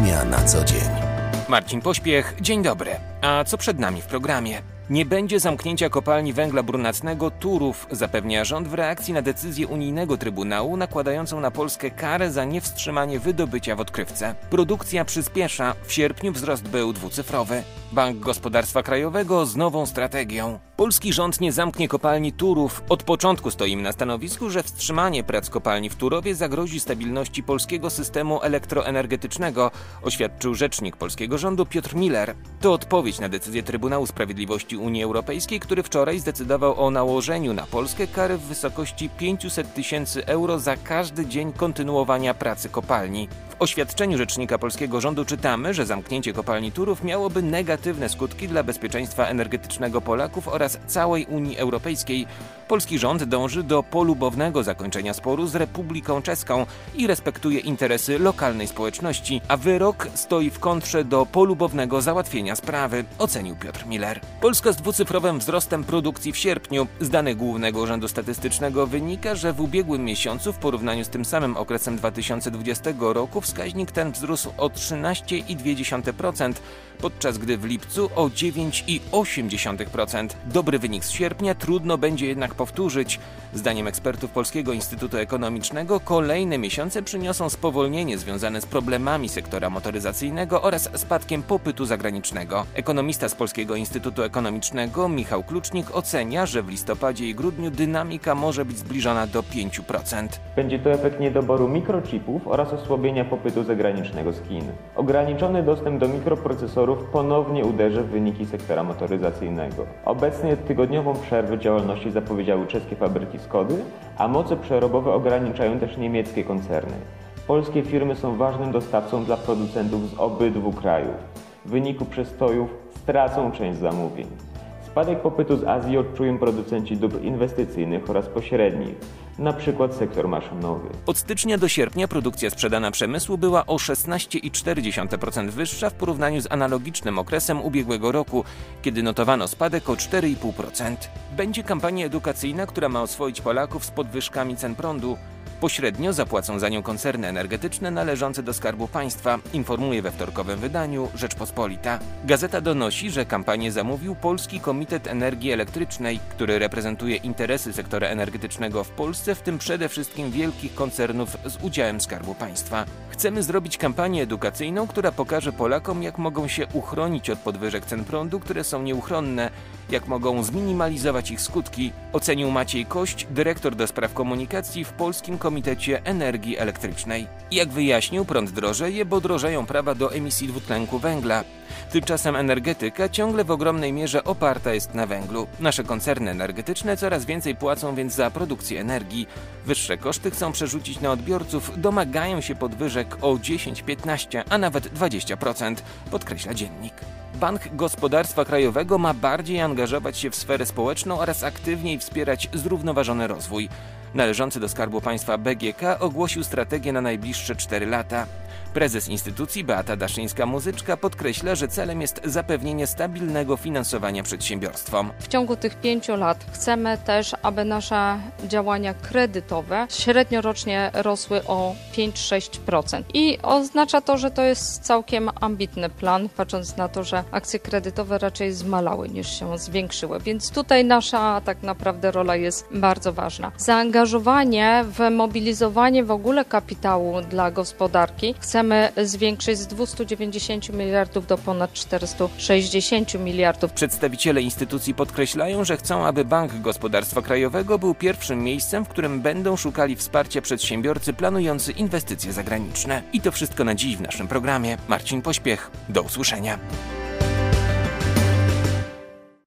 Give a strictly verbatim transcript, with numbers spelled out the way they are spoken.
Ekonomia na co dzień. Marcin Pośpiech, dzień dobry. A co przed nami w programie? Nie będzie zamknięcia kopalni węgla brunatnego Turów, zapewnia rząd w reakcji na decyzję unijnego Trybunału nakładającą na Polskę karę za niewstrzymanie wydobycia w odkrywce. Produkcja przyspiesza, w sierpniu wzrost był dwucyfrowy. Bank Gospodarstwa Krajowego z nową strategią. Polski rząd nie zamknie kopalni Turów. Od początku stoimy na stanowisku, że wstrzymanie prac kopalni w Turowie zagrozi stabilności polskiego systemu elektroenergetycznego, oświadczył rzecznik polskiego rządu Piotr Miller. To odpowiedź na decyzję Trybunału Sprawiedliwości Unii Europejskiej, który wczoraj zdecydował o nałożeniu na Polskę kary w wysokości pięćset tysięcy euro za każdy dzień kontynuowania pracy kopalni. W oświadczeniu rzecznika polskiego rządu czytamy, że zamknięcie kopalni Turów miałoby negatywne skutki dla bezpieczeństwa energetycznego Polaków oraz całej Unii Europejskiej. Polski rząd dąży do polubownego zakończenia sporu z Republiką Czeską i respektuje interesy lokalnej społeczności, a wyrok stoi w kontrze do polubownego załatwienia sprawy, ocenił Piotr Miller. Polska z dwucyfrowym wzrostem produkcji w sierpniu. Z danych Głównego Urzędu Statystycznego wynika, że w ubiegłym miesiącu w porównaniu z tym samym okresem dwa tysiące dwudziestego roku wskaźnik ten wzrósł o trzynaście przecinek dwa procent, podczas gdy w lipcu o dziewięć przecinek osiem procent. Dobry wynik z sierpnia trudno będzie jednak powtórzyć. Zdaniem ekspertów Polskiego Instytutu Ekonomicznego kolejne miesiące przyniosą spowolnienie związane z problemami sektora motoryzacyjnego oraz spadkiem popytu zagranicznego. Ekonomista z Polskiego Instytutu Ekonomicznego Michał Klucznik ocenia, że w listopadzie i grudniu dynamika może być zbliżona do pięć procent. Będzie to efekt niedoboru mikrochipów oraz osłabienia popytu zagranicznego z Chin. Ograniczony dostęp do mikroprocesorów ponownie uderzy w wyniki sektora motoryzacyjnego. Obecnie tygodniową przerwę działalności zapowiedziały czeskie fabryki Skody, a moce przerobowe ograniczają też niemieckie koncerny. Polskie firmy są ważnym dostawcą dla producentów z obydwu krajów. W wyniku przestojów stracą część zamówień. Spadek popytu z Azji odczują producenci dóbr inwestycyjnych oraz pośrednich, na przykład sektor maszynowy. Od stycznia do sierpnia produkcja sprzedana przemysłu była o szesnaście przecinek cztery procent wyższa w porównaniu z analogicznym okresem ubiegłego roku, kiedy notowano spadek o cztery przecinek pięć procent. Będzie kampania edukacyjna, która ma oswoić Polaków z podwyżkami cen prądu. Pośrednio zapłacą za nią koncerny energetyczne należące do Skarbu Państwa, informuje we wtorkowym wydaniu Rzeczpospolita. Gazeta donosi, że kampanię zamówił Polski Komitet Energii Elektrycznej, który reprezentuje interesy sektora energetycznego w Polsce, w tym przede wszystkim wielkich koncernów z udziałem Skarbu Państwa. Chcemy zrobić kampanię edukacyjną, która pokaże Polakom, jak mogą się uchronić od podwyżek cen prądu, które są nieuchronne, jak mogą zminimalizować ich skutki, ocenił Maciej Kość, dyrektor do spraw komunikacji w Polskim Komitecie Energii Elektrycznej. Jak wyjaśnił, prąd drożeje, bo drożeją prawa do emisji dwutlenku węgla. Tymczasem energetyka ciągle w ogromnej mierze oparta jest na węglu. Nasze koncerny energetyczne coraz więcej płacą więc za produkcję energii. Wyższe koszty chcą przerzucić na odbiorców, domagają się podwyżek o dziesięć, piętnaście, a nawet dwadzieścia procent, podkreśla dziennik. Bank Gospodarstwa Krajowego ma bardziej angażować się w sferę społeczną oraz aktywniej wspierać zrównoważony rozwój. Należący do Skarbu Państwa B G K ogłosił strategię na najbliższe cztery lata. Prezes instytucji Beata Daszyńska-Muzyczka podkreśla, że celem jest zapewnienie stabilnego finansowania przedsiębiorstwom. W ciągu tych pięciu lat chcemy też, aby nasze działania kredytowe średnio rocznie rosły o pięć do sześciu procent. I oznacza to, że to jest całkiem ambitny plan, patrząc na to, że akcje kredytowe raczej zmalały niż się zwiększyły. Więc tutaj nasza tak naprawdę rola jest bardzo ważna. Zaangażowanie w mobilizowanie w ogóle kapitału dla gospodarki chcemy zwiększyć z dwustu dziewięćdziesięciu miliardów do ponad czterystu sześćdziesięciu miliardów. Przedstawiciele instytucji podkreślają, że chcą, aby Bank Gospodarstwa Krajowego był pierwszym miejscem, w którym będą szukali wsparcia przedsiębiorcy planujący inwestycje zagraniczne. I to wszystko na dziś w naszym programie. Marcin Pośpiech. Do usłyszenia.